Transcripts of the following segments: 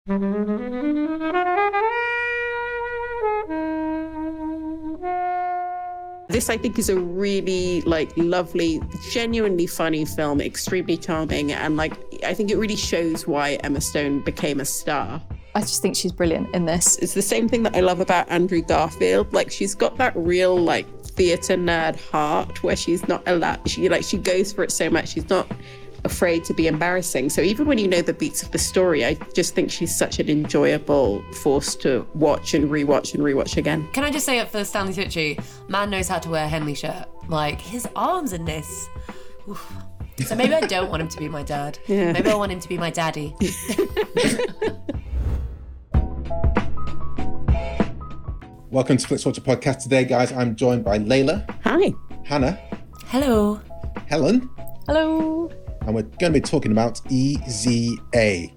This, I think, is a really, lovely, genuinely funny film, extremely charming. And, I think it really shows why Emma Stone became a star. I just think she's brilliant in this. It's the same thing that I love about Andrew Garfield. She's got that real, theatre nerd heart where she's not allowed, she goes for it so much. She's not afraid to be embarrassing. So even when you know the beats of the story, I just think she's such an enjoyable force to watch and rewatch again. Can I just say it for Stanley Tucci, man knows how to wear a Henley shirt. His arms in this. Oof. So maybe I don't want him to be my dad. Yeah. Maybe I want him to be my daddy. Welcome to FlixWatcher Podcast. Today, guys, I'm joined by Layla. Hi. Hannah. Hello. Helen. Hello. And we're going to be talking about EZA.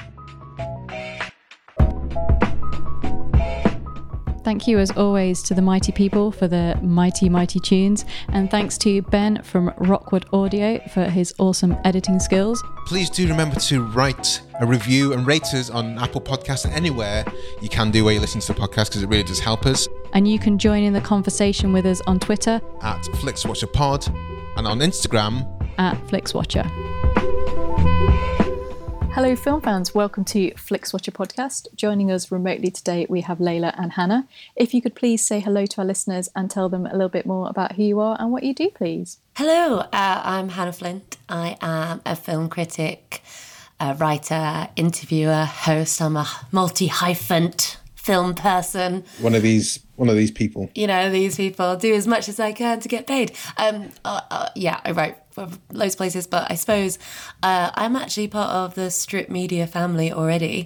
Thank you, as always, to the mighty people for the mighty, mighty tunes. And thanks to Ben from Rockwood Audio for his awesome editing skills. Please do remember to write a review and rate us on Apple Podcasts and anywhere you can do where you listen to the podcast, because it really does help us. And you can join in the conversation with us on Twitter At FlixWatcherPod and on Instagram at FlixWatcher. Hello, film fans. Welcome to FlixWatcher Podcast. Joining us remotely today, we have Layla and Hannah. If you could please say hello to our listeners and tell them a little bit more about who you are and what you do, please. Hello, I'm Hannah Flint. I am a film critic, a writer, interviewer, host. I'm a multi-hyphant film person. One of these people. You know, these people do as much as I can to get paid. Yeah, I write for loads of places, but I suppose I'm actually part of the Strip Media family already.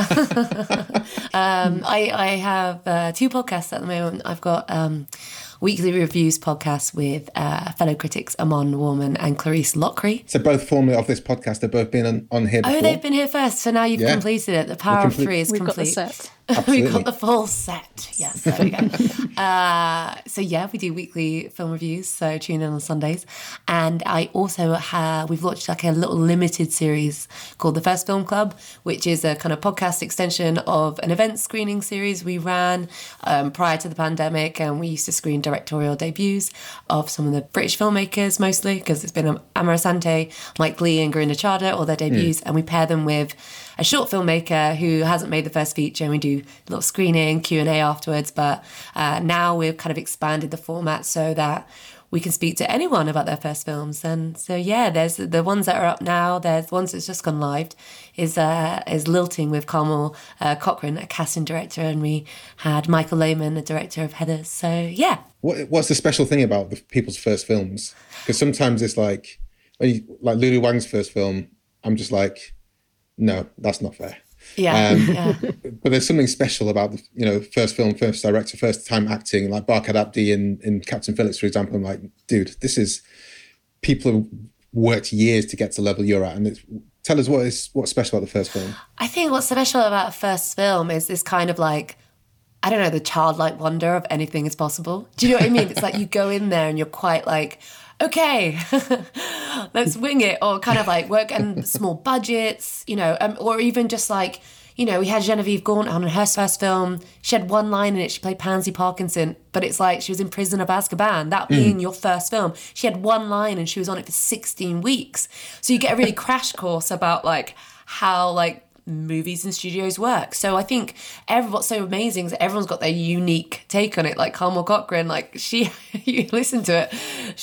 I have two podcasts at the moment. I've got weekly reviews podcast with fellow critics Amon Warman and Clarice Lockery. So both formerly of this podcast, they've both been on here before. Oh, they've been here first, so now you've completed it. The power of three is complete. We've got the set. We've got the full set. Yes, there we go. So yeah, we do weekly film reviews, so tune in on Sundays. And I also we've launched a little limited series called The First Film Club, which is a kind of podcast extension of an event screening series we ran prior to the pandemic. And we used to screen directorial debuts of some of the British filmmakers mostly, because it's been Amara Sante, Mike Leigh and Gurinder Chadha, all their debuts. And we pair them with a short filmmaker who hasn't made the first feature, and we do a little screening, Q&A afterwards. But now we've kind of expanded the format so that we can speak to anyone about their first films. And so, yeah, there's the ones that are up now. There's ones that's just gone live, is Lilting with Carmel Cochran, a casting director, and we had Michael Lehman, the director of Heathers. So, yeah. What's the special thing about the people's first films? Because sometimes it's like Lulu Wang's first film, I'm just like, no, that's not fair. Yeah, yeah. But there's something special about the first film, first director, first time acting, like Barkhad Abdi in Captain Phillips, for example. I'm like, dude, this is people have worked years to get to the level you're at, and tell us what's special about the first film. I think what's special about a first film is this kind of the childlike wonder of anything is possible. Do you know what I mean? It's like you go in there and you're quite like, okay, let's wing it, or kind of work and small budgets, or even just we had Genevieve Gaunt on her first film. She had one line in it. She played Pansy Parkinson, but it's like she was in Prison of Azkaban. That being your first film. She had one line and she was on it for 16 weeks. So you get a really crash course about how movies and studios work. So I think what's so amazing is everyone's got their unique take on it. Like Carmel Cochran, you listen to it,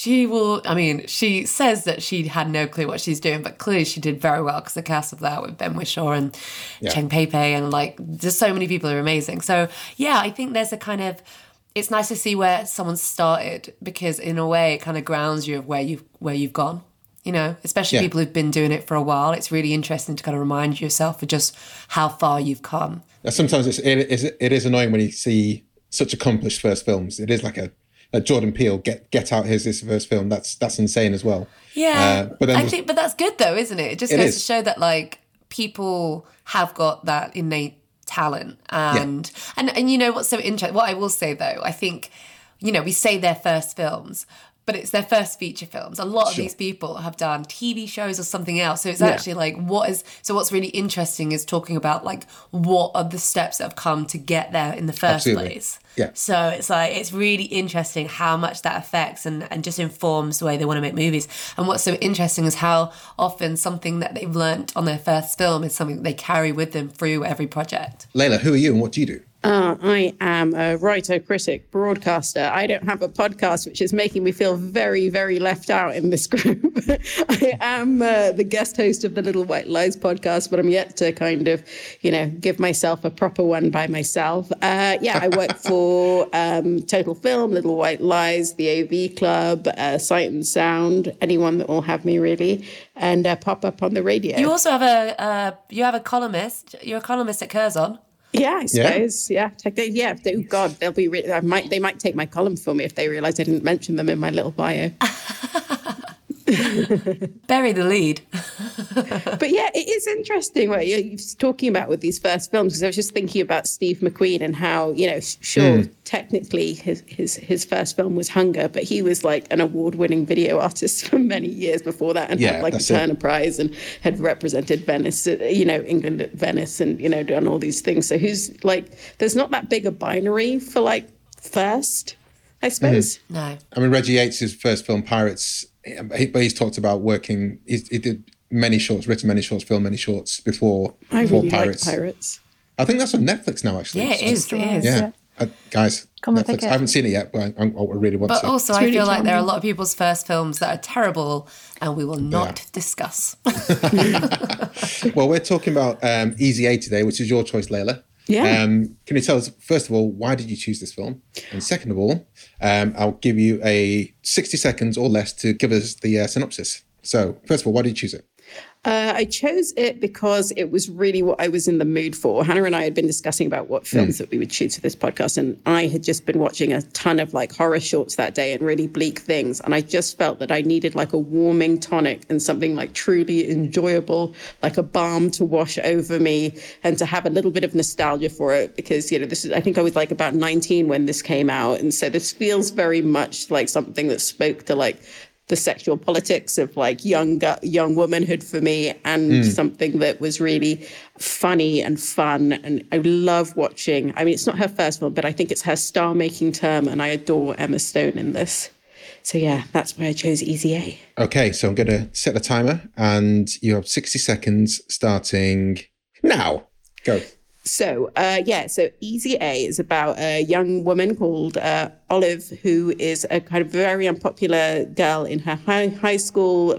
she says that she had no clue what she's doing, but clearly she did very well, because the cast of that with Ben Whishaw and Cheng Pei Pei, and just so many people are amazing. So yeah, I think there's it's nice to see where someone started, because in a way it kind of grounds you of where you've gone. Especially people who've been doing it for a while. It's really interesting to kind of remind yourself of just how far you've come. Sometimes it is annoying when you see such accomplished first films. It is like a Jordan Peele, Get Out, here's his first film. That's insane as well. Yeah, but that's good though, isn't it? It just goes to show that people have got that innate talent, and what's so interesting. What I will say though, I think we say their first films, but it's their first feature films. A lot of Sure. these people have done TV shows or something else. So it's actually like, what's really interesting is talking about like, what are the steps that have come to get there in the first Absolutely. place. Yeah. So it's like, it's really interesting how much that affects and just informs the way they want to make movies. And what's so interesting is how often something that they've learnt on their first film is something that they carry with them through every project. Layla, who are you and what do you do? I am a writer, critic, broadcaster. I don't have a podcast, which is making me feel very, very left out in this group. I am the guest host of the Little White Lies podcast, but I'm yet to kind of, give myself a proper one by myself. I work for Total Film, Little White Lies, the AV Club, Sight and Sound, anyone that will have me really, and pop up on the radio. You also have a columnist. You're a columnist at Curzon. Yeah, I suppose. Yeah. Oh God, they'll be. They might take my column for me if they realise I didn't mention them in my little bio. Bury the lead. But yeah, it is interesting what you're talking about with these first films, because I was just thinking about Steve McQueen and how, technically his first film was Hunger, but he was like an award-winning video artist for many years before that, and had like a Turner Prize and had represented Venice, England at Venice, and done all these things. So who's like, there's not that big a binary for like first, I suppose. No. I mean, Reggie Yates' first film, Pirates, but he's talked about working. He did many shorts, written many shorts, filmed many shorts before Pirates. Like Pirates. I think that's on Netflix now, actually. Yeah, it is. It is. Yeah. Guys, Come on, Netflix. I haven't seen it yet, but I really want to. But also, I really feel like there are a charming. lot of people's first films that are terrible, and we will not discuss. Well, we're talking about Easy A today, which is your choice, Layla. Yeah. Can you tell us, first of all, why did you choose this film? And second of all, I'll give you 60 seconds or less to give us the synopsis. So, first of all, why did you choose it? I chose it because it was really what I was in the mood for. Hannah and I had been discussing about what films that we would choose for this podcast, and I had just been watching a ton of like horror shorts that day and really bleak things, and I just felt that I needed like a warming tonic and something like truly enjoyable, like a balm to wash over me, and to have a little bit of nostalgia for it, because I think I was like about 19 when this came out, and so this feels very much like something that spoke to like the sexual politics of like young womanhood for me, and something that was really funny and fun. And I love watching, I mean, it's not her first film, but I think it's her star-making term, and I adore Emma Stone in this. So yeah, that's why I chose Easy A. Okay, so I'm going to set the timer, and you have 60 seconds starting now. Go. So Easy A is about a young woman called Olive, who is a kind of very unpopular girl in her high school.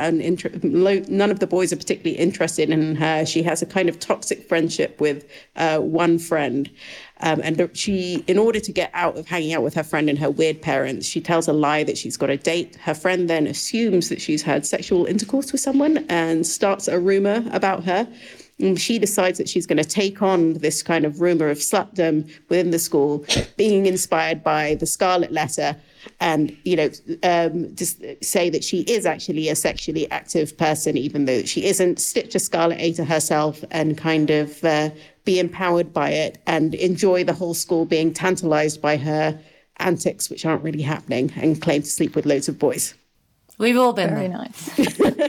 None of the boys are particularly interested in her. She has a kind of toxic friendship with one friend. And she, in order to get out of hanging out with her friend and her weird parents, she tells a lie that she's got a date. Her friend then assumes that she's had sexual intercourse with someone and starts a rumor about her. And she decides that she's going to take on this kind of rumor of slutdom within the school, being inspired by the Scarlet Letter, and, just say that she is actually a sexually active person, even though she isn't, stitch a Scarlet A to herself and kind of be empowered by it and enjoy the whole school being tantalized by her antics, which aren't really happening, and claim to sleep with loads of boys. We've all been Very there. nice.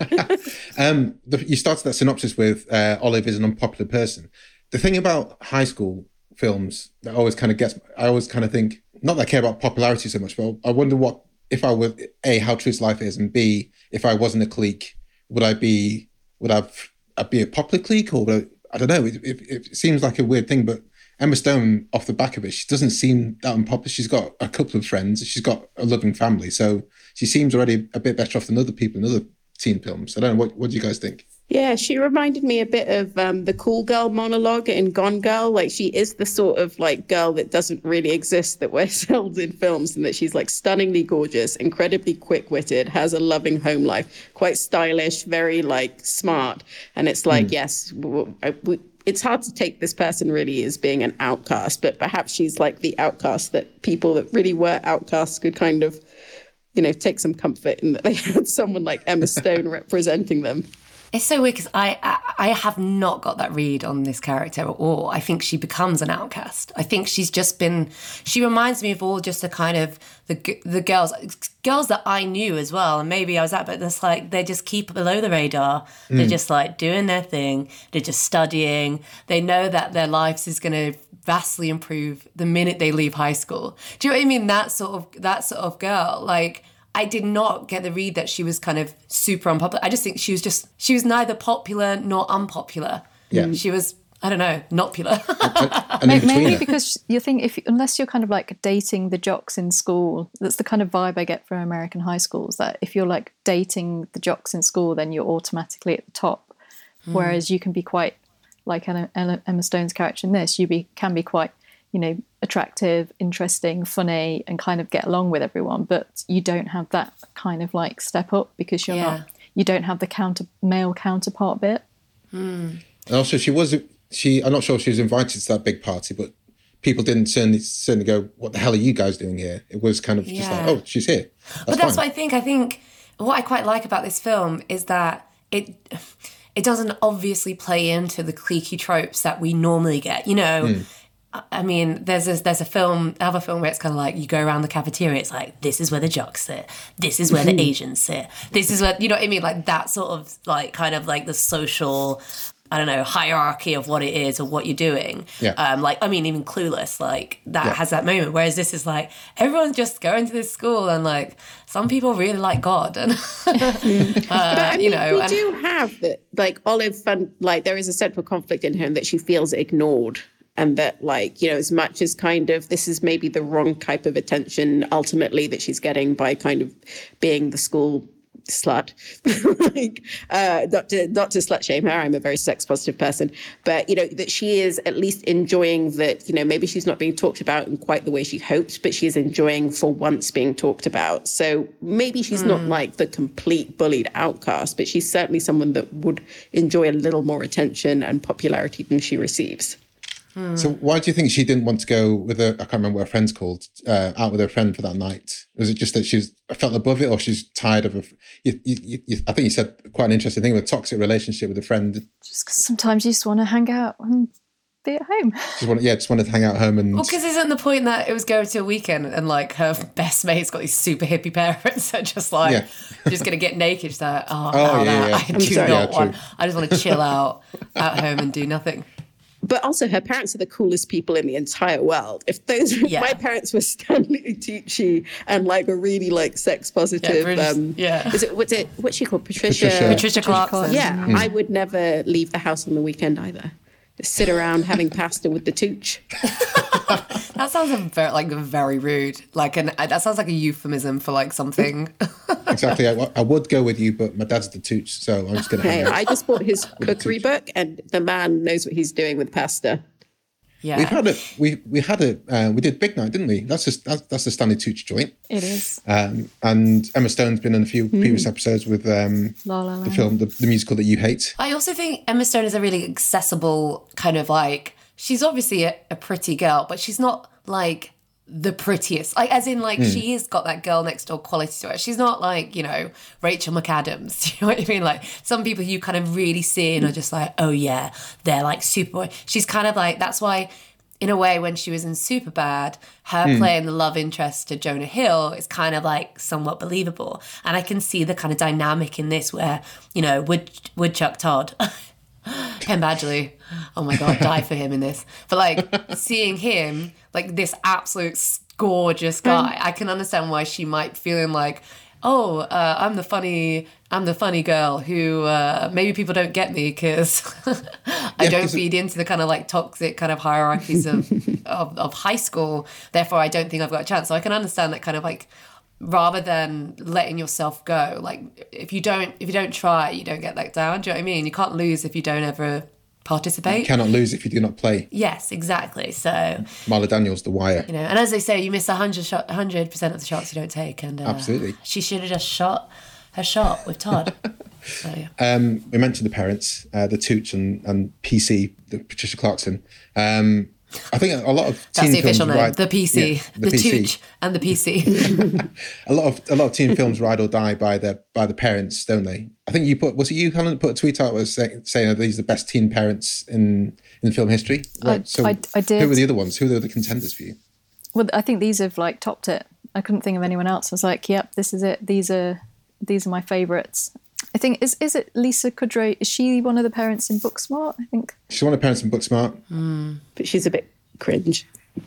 You started that synopsis with Olive is an unpopular person. The thing about high school films that always kind of I always kind of think, not that I care about popularity so much, but I wonder what, if I were, A, how true to life is, and B, if I wasn't a clique, would I be a popular clique, or I don't know, it seems like a weird thing, but Emma Stone, off the back of it, she doesn't seem that unpopular. She's got a couple of friends. She's got a loving family. So she seems already a bit better off than other people in other teen films. I don't know. What do you guys think? Yeah, she reminded me a bit of the cool girl monologue in Gone Girl. Like, she is the sort of like girl that doesn't really exist that we're sold in films, and that she's like stunningly gorgeous, incredibly quick-witted, has a loving home life, quite stylish, very like smart. And it's like, yes, it's hard to take this person really as being an outcast, but perhaps she's like the outcast that people that really were outcasts could kind of, take some comfort in, that they had someone like Emma Stone representing them. It's so weird because I have not got that read on this character at all. I think she becomes an outcast. I think she's just been, she reminds me of all just the kind of the girls that I knew as well. And maybe I was at, but it's like, they just keep below the radar. They're just like doing their thing. They're just studying. They know that their lives is going to vastly improve the minute they leave high school. Do you know what I mean? That sort of girl, like, I did not get the read that she was kind of super unpopular. I just think she was neither popular nor unpopular. Yeah. She was, I don't know, notpular. Maybe because you think unless you're kind of like dating the jocks in school, that's the kind of vibe I get from American high schools, that if you're like dating the jocks in school, then you're automatically at the top. Whereas you can be quite, like Emma Stone's character in this, can be quite, attractive, interesting, funny, and kind of get along with everyone, but you don't have that kind of like step up because you don't have the male counterpart bit. And also I'm not sure if she was invited to that big party, but people didn't certainly go, what the hell are you guys doing here? It was kind of just like, oh, she's here. That's what I think. I think what I quite like about this film is that it doesn't obviously play into the cliquey tropes that we normally get, I mean, there's a film where it's kind of like you go around the cafeteria, it's like, this is where the jocks sit, this is where the Asians sit, this is where, you know what I mean? Like that sort of like kind of like the social, I don't know, hierarchy of what it is or what you're doing. Yeah. Even Clueless, like that has that moment. Whereas this is like, everyone's just going to this school and like some people really like God. And, we do have that, like Olive, like there is a central conflict in her that she feels ignored. And that, like, as much as kind of this is maybe the wrong type of attention ultimately that she's getting by kind of being the school slut, like, not to slut shame her. I'm a very sex positive person, but, that she is at least enjoying that, maybe she's not being talked about in quite the way she hoped, but she is enjoying for once being talked about. So maybe she's not like the complete bullied outcast, but she's certainly someone that would enjoy a little more attention and popularity than she receives. So why do you think she didn't want to go with I can't remember what her friend's called, out with her friend for that night? Was it just that she felt above it, or she's tired of I think you said quite an interesting thing with a toxic relationship with a friend. Just because sometimes you just want to hang out and be at home. Just wanted to hang out at home. And... Well, because isn't the point that it was going to a weekend and like her best mate's got these super hippie parents that just like, just going to get naked. She's like, I do not want, I just want to chill out at home and do nothing. But also, her parents are the coolest people in the entire world. If my parents were Stanley Tucci and like a really like sex positive, what's she called? Patricia Clarkson. Yeah, I would never leave the house on the weekend either. Just sit around having pasta with the Tooch. That sounds very rude. That sounds like a euphemism for like something. Exactly. I would go with you, but my dad's the Tooch, so I'm just going to hang out. I just bought his cookery book, and the man knows what he's doing with pasta. Yeah, we did Big Night, didn't we? That's the Stanley Tucci joint. It is. And Emma Stone's been in a few previous episodes with La La Land. The film, the musical that you hate. I also think Emma Stone is a really accessible kind of like. She's obviously a pretty girl, but she's not like the prettiest. Like, as in, like, she has got that girl next door quality to her. She's not like, Rachel McAdams. Do you know what I mean? Like, some people you kind of really see and are just like, oh yeah, they're like super. She's kind of like, that's why, in a way, when she was in Superbad, her playing the love interest to Jonah Hill is kind of like somewhat believable. And I can see the kind of dynamic in this where, Woodchuck Todd. Penn Badgley, oh my god, die for him in this. But like seeing him, like this absolute gorgeous guy, I can understand why she might feeling like, I'm the funny girl who maybe people don't get me because I don't feed into the kind of like toxic kind of hierarchies of high school. Therefore, I don't think I've got a chance. So I can understand that kind of like. Rather than letting yourself go, like if you don't try, you don't get let down. Do you know what I mean? You can't lose if you don't ever participate. You cannot lose if you do not play. Yes, exactly. So Marla Daniels, The Wire. And as they say, you miss 100% of the shots you don't take. And absolutely, she should have just shot her shot with Todd. So, yeah. We mentioned the parents, the Tooch and PC, the Patricia Clarkson. I think a lot of That's teen the official films name. ride The PC. yeah, the PC. Tooch and the PC. A lot of teen films ride or die by the parents, don't they? I think was it you, Helen, that put a tweet out was saying that these are the best teen parents in film history? Right. I did. Who were the other ones? Who were the contenders for you? Well, I think these have like topped it. I couldn't think of anyone else. I was like, yep, this is it. These are my favourites. I think is it Lisa Kudrow? Is she one of the parents in Booksmart? I think She's one of the parents in Booksmart. But she's a bit cringe.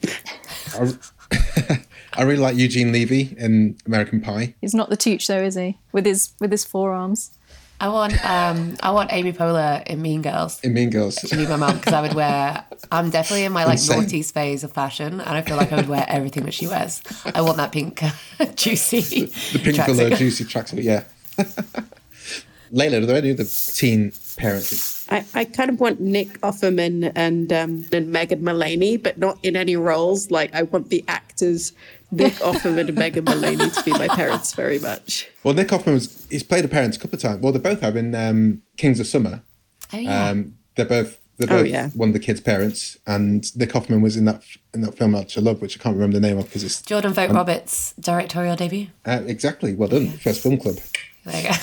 I really like Eugene Levy in American Pie. he's not the Tooch though, is he? With his forearms. I want Amy Poehler in Mean Girls. In Mean Girls. To be my mum, because I would wear. I'm definitely in my like noughties phase of fashion, and I feel like I would wear everything that she wears. I want that pink, juicy, The pink colour juicy tracksuit. Yeah. Layla, are there any other teen parents? I kind of want Nick Offerman and Megan Mullany, but not in any roles. Like, I want the actors Nick Offerman and Megan Mullany to be my parents very much. Well, Nick Offerman he's played a parent a couple of times. Well, they both have in Kings of Summer. Oh yeah. They're both one of the kids' parents, and Nick Offerman was in that film which I love, which I can't remember the name of because it's Jordan Vogt Roberts' directorial debut. Exactly. Well done. First film club. There you go.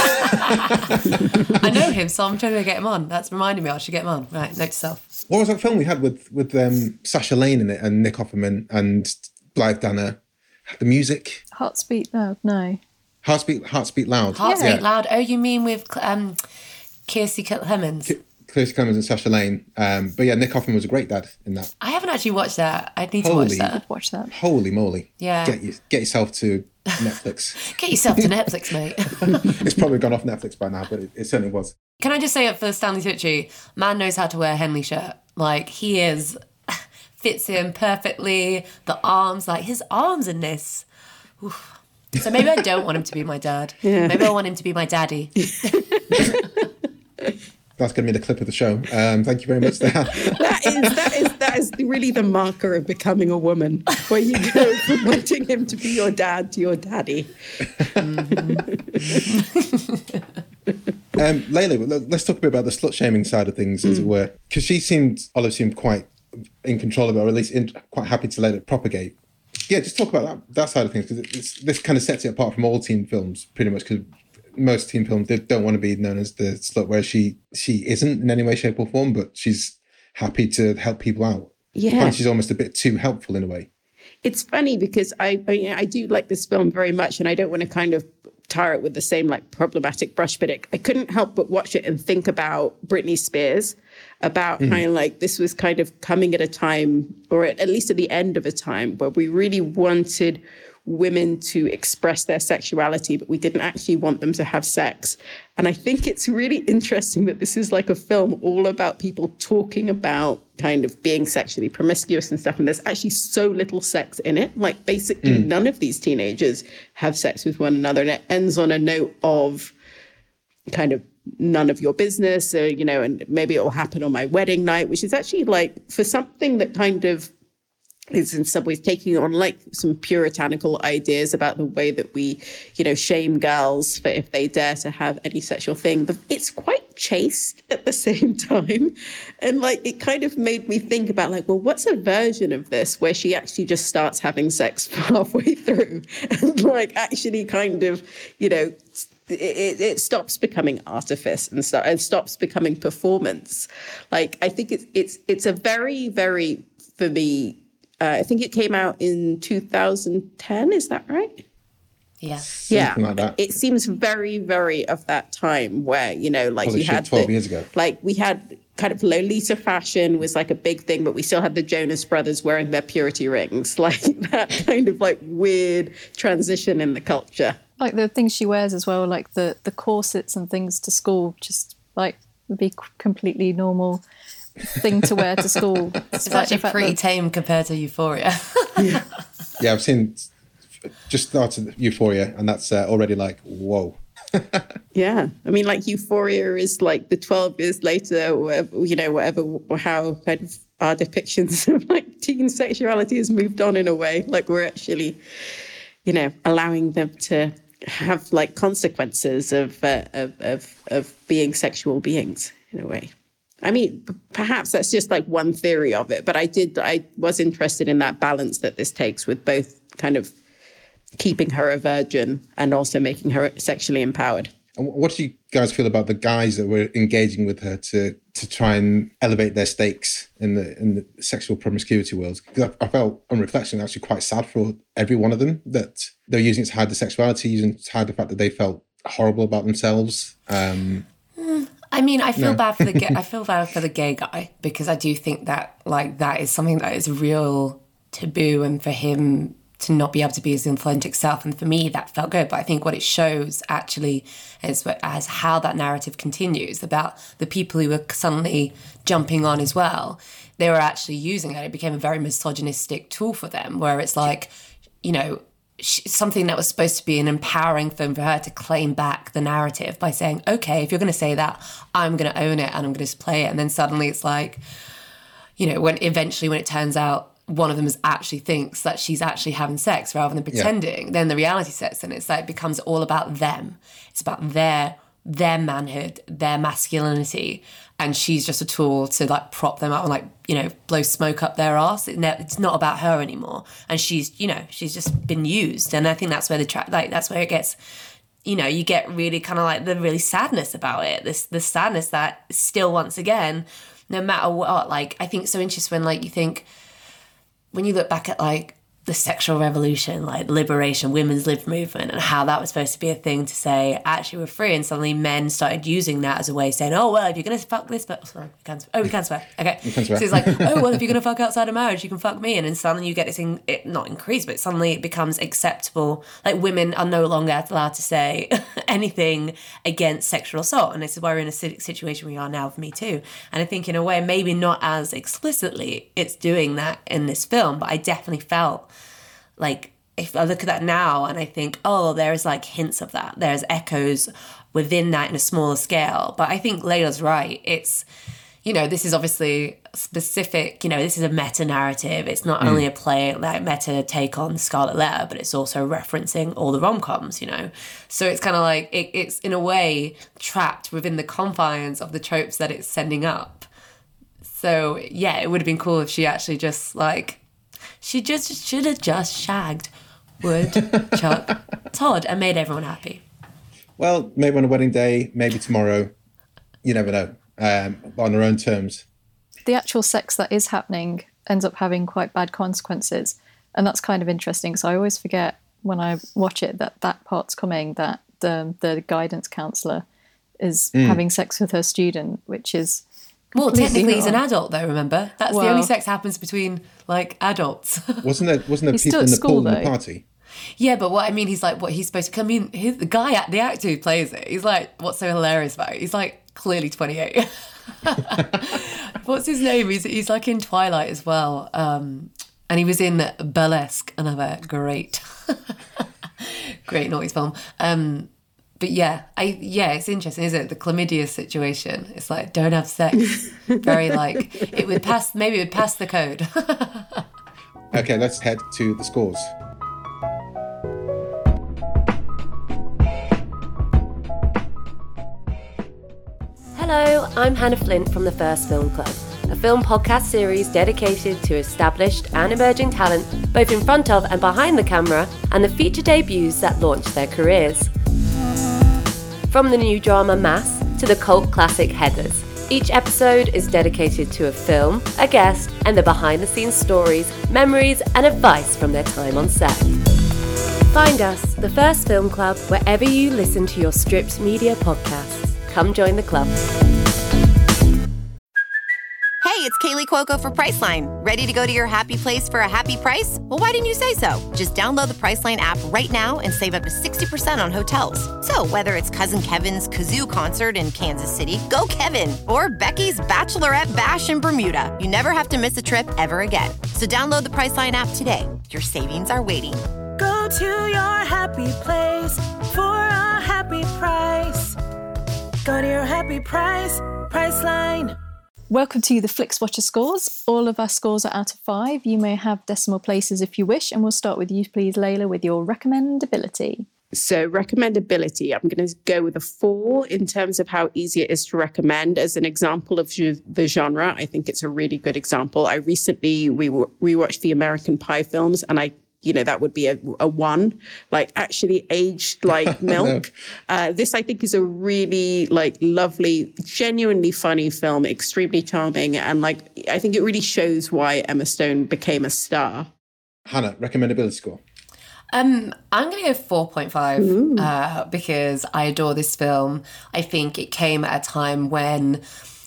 I know him, so I'm trying to get him on. That's reminding me I should get him on. Right, note to self. What was that film we had with Sacha Lane in it and Nick Offerman and Blythe Danner? The music. Heartbeat Loud. No. Heartbeat Loud. Heartbeat Loud. Oh, you mean with Kiersey Clemens? Kiersey Clemens and Sacha Lane. But yeah, Nick Offerman was a great dad in that. I haven't actually watched that. I need to watch that. Watch that. Holy moly. Yeah. Get yourself to Netflix. Get yourself to Netflix, mate. It's probably gone off Netflix by now, but it certainly was. Can I just say it for Stanley Tucci? Man knows how to wear a Henley shirt. Like, fits him perfectly. The arms, like his arms in this. Oof. So maybe I don't want him to be my dad. Yeah. Maybe I want him to be my daddy. That's going to be the clip of the show. Thank you very much there. That is really the marker of becoming a woman, where you go from wanting him to be your dad to your daddy. Layla, let's talk a bit about the slut-shaming side of things, as it were. Because Olive seemed quite in control of it, or at least quite happy to let it propagate. Yeah, just talk about that side of things, because this kind of sets it apart from all teen films, pretty much, because most teen films don't want to be known as the slut, where she isn't in any way, shape or form, but she's happy to help people out. Yeah. I find she's almost a bit too helpful in a way. It's funny because I do like this film very much, and I don't want to kind of tar it with the same like problematic brush, but I couldn't help but watch it and think about Britney Spears, about how like this was kind of coming at a time, or at least at the end of a time, where we really wanted women to express their sexuality, but we didn't actually want them to have sex. And I think it's really interesting that this is like a film all about people talking about kind of being sexually promiscuous and stuff. And there's actually so little sex in it. Like basically none of these teenagers have sex with one another. And it ends on a note of kind of none of your business, and maybe it will happen on my wedding night, which is actually like for something that kind of is in some ways taking on like some puritanical ideas about the way that we, shame girls for if they dare to have any sexual thing. But it's quite chaste at the same time. And like, it kind of made me think about like, well, what's a version of this where she actually just starts having sex halfway through and like actually kind of, it stops becoming artifice and stops becoming performance. Like, I think it's a very, very, for me, I think it came out in 2010. Is that right? Yeah. Something like that. It seems very, very of that time where, like you had 12 years ago. Like we had kind of Lolita fashion was like a big thing, but we still had the Jonas Brothers wearing their purity rings, like that kind of like weird transition in the culture. Like the things she wears as well, like the corsets and things to school, just like would be completely normal thing to wear to school. It's actually pretty tame compared to Euphoria. Yeah, I've just started Euphoria, and that's already like, whoa. Yeah, I mean, like Euphoria is like the 12 years later, or whatever, how kind of our depictions of like teen sexuality has moved on in a way. Like we're actually, allowing them to have like consequences of being sexual beings in a way. I mean, perhaps that's just like one theory of it, but I was interested in that balance that this takes with both kind of keeping her a virgin and also making her sexually empowered. And what do you guys feel about the guys that were engaging with her to try and elevate their stakes in the sexual promiscuity world? Because I felt, on reflection, actually quite sad for every one of them, that they're using it to hide the sexuality, using it to hide the fact that they felt horrible about themselves. I mean, I feel bad for the gay guy, because I do think that like that is something that is real taboo, and for him to not be able to be his authentic self. And for me, that felt good. But I think what it shows actually is as how that narrative continues about the people who were suddenly jumping on as well. They were actually using it. It became a very misogynistic tool for them, where it's like, you know, something that was supposed to be an empowering thing for her to claim back the narrative by saying, okay, if you're going to say that, I'm going to own it and I'm going to display it. And then suddenly it's like, you know, when it turns out one of them actually thinks that she's actually having sex rather than pretending, then the reality sets in. It's like it becomes all about them. It's about their manhood, their masculinity, and she's just a tool to like prop them up and like, you know, blow smoke up their arse. It's not about her anymore, and she's just been used. And I think that's where that's where it gets, you know, you get really kind of like the really sadness about it. The sadness that still, once again, no matter what, like I think it's so interesting when like you think, when you look back at like the sexual revolution, like liberation, women's lib movement, and how that was supposed to be a thing to say, actually we're free, and suddenly men started using that as a way of saying, oh, well, if you're going to fuck this, but sorry, we can swear. Okay. You can swear. So it's like, oh, well, if you're going to fuck outside of marriage, you can fuck me. And then suddenly you get this thing, not increased, but suddenly it becomes acceptable. Like women are no longer allowed to say anything against sexual assault. And this is why we're in a situation we are now with Me Too. And I think in a way, maybe not as explicitly it's doing that in this film, but I definitely felt like, if I look at that now and I think, oh, there's like hints of that. There's echoes within that in a smaller scale. But I think Layla's right. It's, you know, this is obviously specific, you know, this is a meta-narrative. It's not only a play, like meta take on Scarlet Letter, but it's also referencing all the rom-coms, you know. So it's kind of like, it's in a way trapped within the confines of the tropes that it's sending up. So, yeah, it would have been cool if she actually just like, she just should have just shagged Woodchuck Todd and made everyone happy. Well, maybe on a wedding day, maybe tomorrow. You never know. On her own terms. The actual sex that is happening ends up having quite bad consequences. And that's kind of interesting, because I always forget when I watch it that part's coming, that the guidance counsellor is having sex with her student, which is... Well, technically he's an adult though, remember? That's the only sex happens between, like, adults. Wasn't there people in the pool in the party? Yeah, but what I mean, he's like, what he's supposed to... I mean, the actor who plays it, he's like, what's so hilarious about it? He's like, clearly 28. What's his name? He's like in Twilight as well. And he was in Burlesque, another great noughties film. But yeah, it's interesting, isn't it? The chlamydia situation. It's like, don't have sex. Very like, it would pass the code. Okay, let's head to the scores. Hello, I'm Hannah Flint from the First Film Club, a film podcast series dedicated to established and emerging talent, both in front of and behind the camera, and the feature debuts that launched their careers. From the new drama Mass to the cult classic Heathers, each episode is dedicated to a film, a guest, and the behind-the-scenes stories, memories, and advice from their time on set. Find us, the First Film Club, wherever you listen to your Stripped Media podcasts. Come join the club. Hey, it's Kaylee Cuoco for Priceline. Ready to go to your happy place for a happy price? Well, why didn't you say so? Just download the Priceline app right now and save up to 60% on hotels. So whether it's Cousin Kevin's Kazoo Concert in Kansas City, go Kevin, or Becky's Bachelorette Bash in Bermuda, you never have to miss a trip ever again. So download the Priceline app today. Your savings are waiting. Go to your happy place for a happy price. Go to your happy price, Priceline. Welcome to the FlixWatcher scores. All of our scores are out of 5. You may have decimal places if you wish, and we'll start with you, please, Layla, with your recommendability. So recommendability, I'm going to go with a 4 in terms of how easy it is to recommend. As an example of the genre, I think it's a really good example. I recently rewatched the American Pie films, and that would be a 1, like actually aged like milk. This, I think, is a really like lovely, genuinely funny film, extremely charming. And I think it really shows why Emma Stone became a star. Hannah, recommendability score? I'm going to go 4.5 because I adore this film. I think it came at a time when,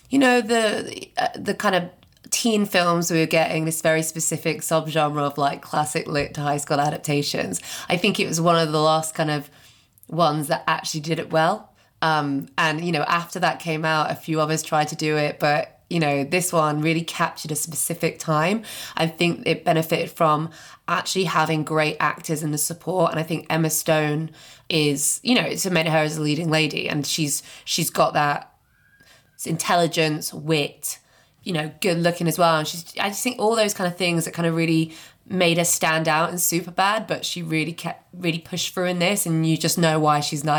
the kind of teen films we were getting, this very specific subgenre of like classic lit high school adaptations. I think it was one of the last kind of ones that actually did it well. And, after that came out, a few others tried to do it, but this one really captured a specific time. I think it benefited from actually having great actors in the support. And I think Emma Stone is, cemented her as a leading lady. And she's got that intelligence, wit, good looking as well. And I just think all those kind of things that kind of really made her stand out in Superbad, but she really pushed through in this. And you just know why she's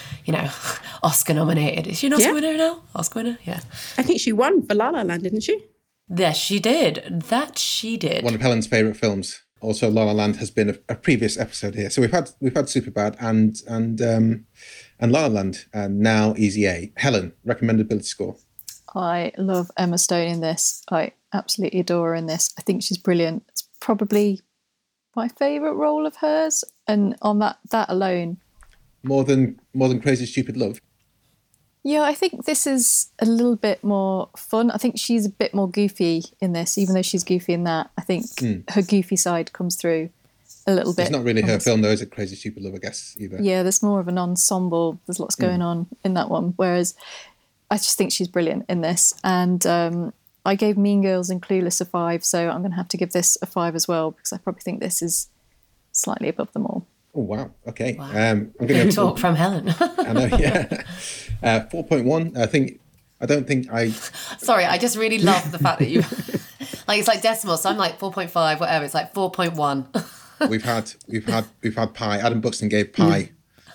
Oscar nominated. Is she an Oscar winner now? Oscar winner? Yeah. I think she won for La La Land, didn't she? Yes, she did. That she did. One of Helen's favourite films. Also, La La Land has been a previous episode here. So we've had Superbad and La La Land, and now Easy A. Helen, recommendability score? I love Emma Stone in this. I absolutely adore her in this. I think she's brilliant. It's probably my favourite role of hers, and on that alone. More than Crazy Stupid Love? Yeah, I think this is a little bit more fun. I think she's a bit more goofy in this, even though she's goofy in that. I think her goofy side comes through a little bit. It's not really her film, though, is it? Crazy Stupid Love, I guess, either. Yeah, there's more of an ensemble. There's lots going on in that one. Whereas I just think she's brilliant in this. And I gave Mean Girls and Clueless a 5, so I'm going to have to give this a 5 as well, because I probably think this is slightly above them all. Oh, wow. Okay. Wow. I'm going to talk from Helen. I know, yeah. 4.1. I don't think I... Sorry, I just really love the fact that you... it's like decimal, so I'm like 4.5, whatever. It's like 4.1. We've had Pi. Adam Buxton gave Pi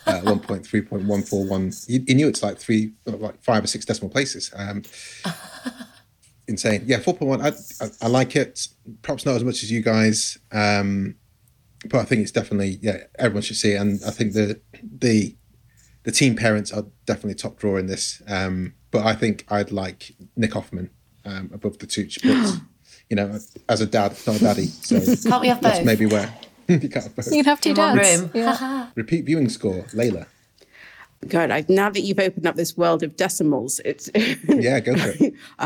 1.3.141. He knew it's like 5 or 6 decimal places. Insane. Yeah, 4.1. I like it. Perhaps not as much as you guys. But I think it's definitely, everyone should see it. And I think the teen parents are definitely top drawer in this. But I think I'd like Nick Offerman above the Tooch. But, as a dad, not a daddy. So can't we have both? That's maybe where you can't have both. You can have 2 dads. Yeah. Repeat viewing score, Layla. God, now that you've opened up this world of decimals, it's yeah, go for it. A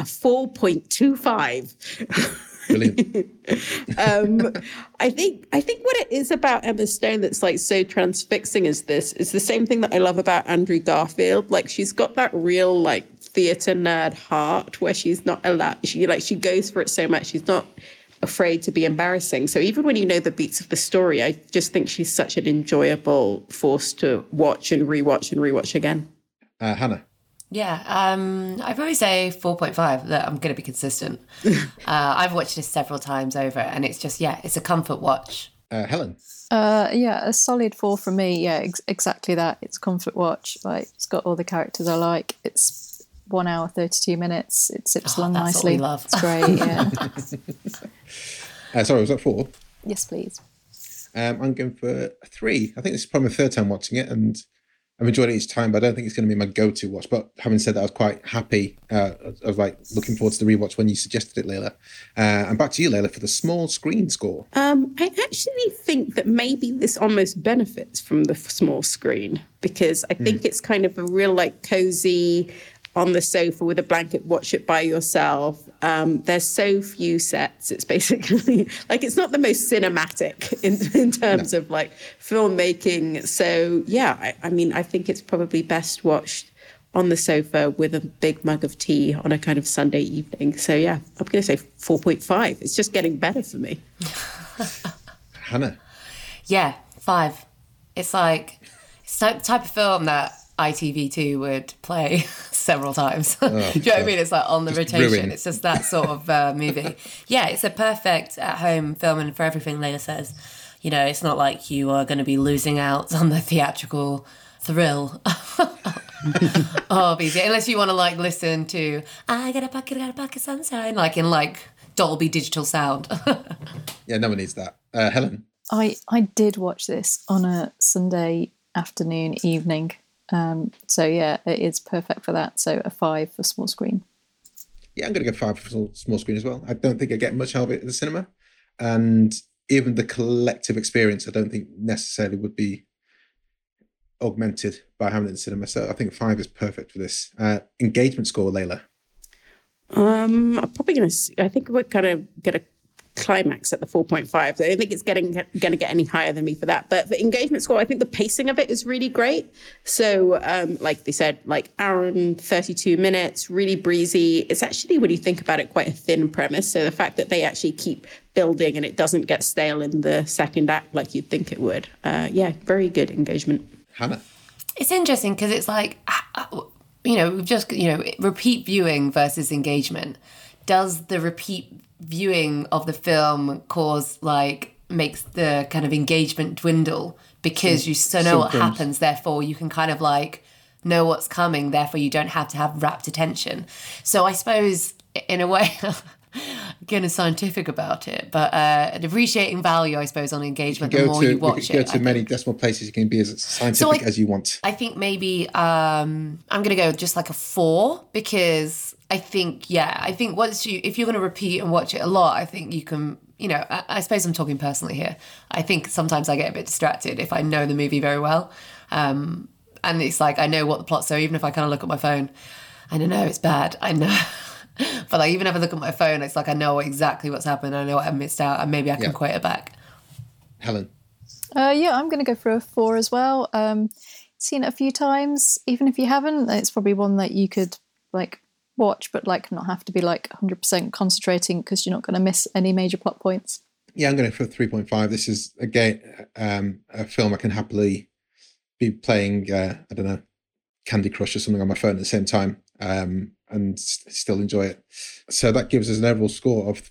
4.25. Brilliant. I think what it is about Emma Stone that's like so transfixing is the same thing that I love about Andrew Garfield. Like, she's got that real like theater nerd heart where she's not allowed. She goes for it so much. She's not afraid to be embarrassing. So even when you know the beats of the story, I just think she's such an enjoyable force to watch and rewatch again. Hannah. Yeah, I'd probably say 4.5. That I'm going to be consistent. I've watched this several times over, and it's just, it's a comfort watch. Helen? A solid 4 from me. Yeah, exactly that. It's a comfort watch. Like, it's got all the characters I like. It's 1 hour, 32 minutes. It sips along nicely. What we love. It's great, yeah. Sorry, was that 4? Yes, please. I'm going for 3. I think this is probably my 3rd time watching it, and I've enjoyed it each time, but I don't think it's going to be my go-to watch. But having said that, I was quite happy. I was like looking forward to the rewatch when you suggested it, Layla. And back to you, Layla, for the small screen score. I actually think that maybe this almost benefits from the small screen, because I think it's kind of a real like cozy on the sofa with a blanket, watch it by yourself. There's so few sets. It's basically like, it's not the most cinematic in terms of like filmmaking. So yeah, I think it's probably best watched on the sofa with a big mug of tea on a kind of Sunday evening. So yeah, I'm going to say 4.5. It's just getting better for me. Hannah. Yeah, 5. It's like, it's the type of film that ITV2 would play several times. Do you know what I mean? It's like on the just rotation. Ruined. It's just that sort of movie. Yeah, it's a perfect at-home film, and for everything Layla says, you know, it's not like you are going to be losing out on the theatrical thrill of easy, unless you want to like listen to I got a pocket sunshine, like in like Dolby Digital sound. Yeah, no one needs that. Helen? I did watch this on a Sunday afternoon, evening. So yeah, it is perfect for that. So a 5 for small screen. Yeah, I'm going to go 5 for small screen as well. I don't think I get much out of it in the cinema. And even the collective experience, I don't think necessarily would be augmented by having it in the cinema. So I think 5 is perfect for this. Engagement score, Layla? I'm probably going to, I think we're going to get a climax at the 4.5. I don't think it's going to get any higher than me for that. But the engagement score, I think the pacing of it is really great. So like they said, like hour and 32 minutes, really breezy. It's actually, when you think about it, quite a thin premise. So the fact that they actually keep building and it doesn't get stale in the second act like you'd think it would. Yeah, very good engagement. Hannah? It's interesting because it's like, you know, we've just, you know, repeat viewing versus engagement. Does the repeat viewing of the film makes the kind of engagement dwindle because you know what happens, therefore you can kind of like know what's coming, therefore you don't have to have rapt attention. So I suppose in a way, getting scientific about it, but appreciating value, I suppose, on engagement, the more you watch it. You can go to many decimal places, you can be as scientific as you want. I think maybe I'm going to go just like a 4 because I think if you're going to repeat and watch it a lot, I think you can, you know, I suppose I'm talking personally here. I think sometimes I get a bit distracted if I know the movie very well. And it's like, I know what the plot's, so even if I kind of look at my phone, I don't know, it's bad, I know. But like, even if I look at my phone, it's like I know exactly what's happened. I know what I've missed out, and maybe I can quote it back. Helen? Yeah, I'm going to go for a 4 as well. Seen it a few times. Even if you haven't, it's probably one that you could like watch, but like not have to be like 100% concentrating because you're not going to miss any major plot points. Yeah, I'm going for 3.5. This is again a film I can happily be playing. I don't know, Candy Crush or something on my phone at the same time. And still enjoy it. So that gives us an overall score of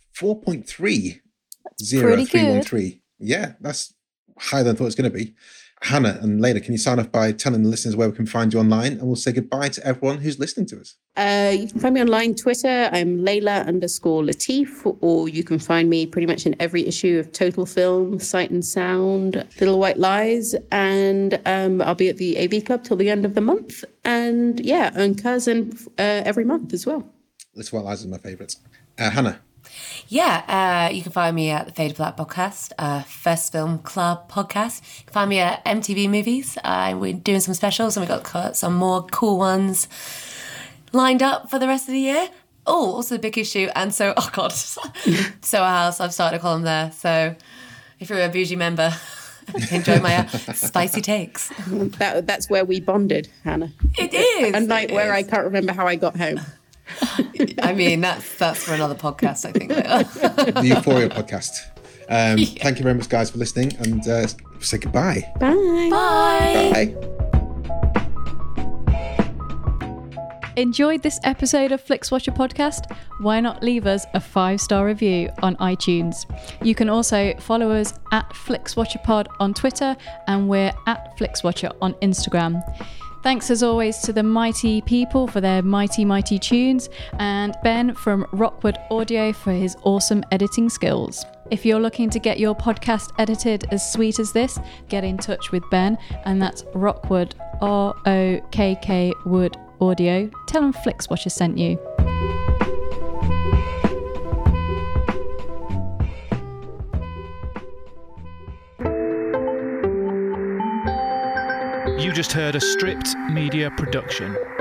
4.30. Yeah, that's higher than I thought it was going to be. Hannah and Layla, can you sign off by telling the listeners where we can find you online? And we'll say goodbye to everyone who's listening to us. You can find me online, Twitter. I'm Layla_Latif, or you can find me pretty much in every issue of Total Film, Sight and Sound, Little White Lies. And I'll be at the AV Club till the end of the month. And yeah, and Cousin every month as well. Little White Lies is my favourite. Hannah? Yeah, you can find me at the Fade of Black podcast, First Film Club podcast. You can find me at MTV Movies. We're doing some specials and we've got some more cool ones lined up for the rest of the year. Oh, also the big issue. And so, oh God, Soho House, I've started a column there. So if you're a bougie member, enjoy my spicy takes. That's where we bonded, Hannah. It is. A night where I can't remember how I got home. I mean, that's for another podcast, I think. The Euphoria podcast. Thank you very much, guys, for listening, and say goodbye. Bye. Bye. Bye. Enjoyed this episode of FlixWatcher podcast? Why not leave us a 5-star review on iTunes? You can also follow us at FlixWatcherPod on Twitter, and we're at FlixWatcher on Instagram. Thanks as always to the mighty people for their mighty, mighty tunes, and Ben from Rockwood Audio for his awesome editing skills. If you're looking to get your podcast edited as sweet as this, get in touch with Ben, and that's Rockwood, ROKK Wood Audio. Tell them FlixWatcher sent you. You just heard a Stripped Media production.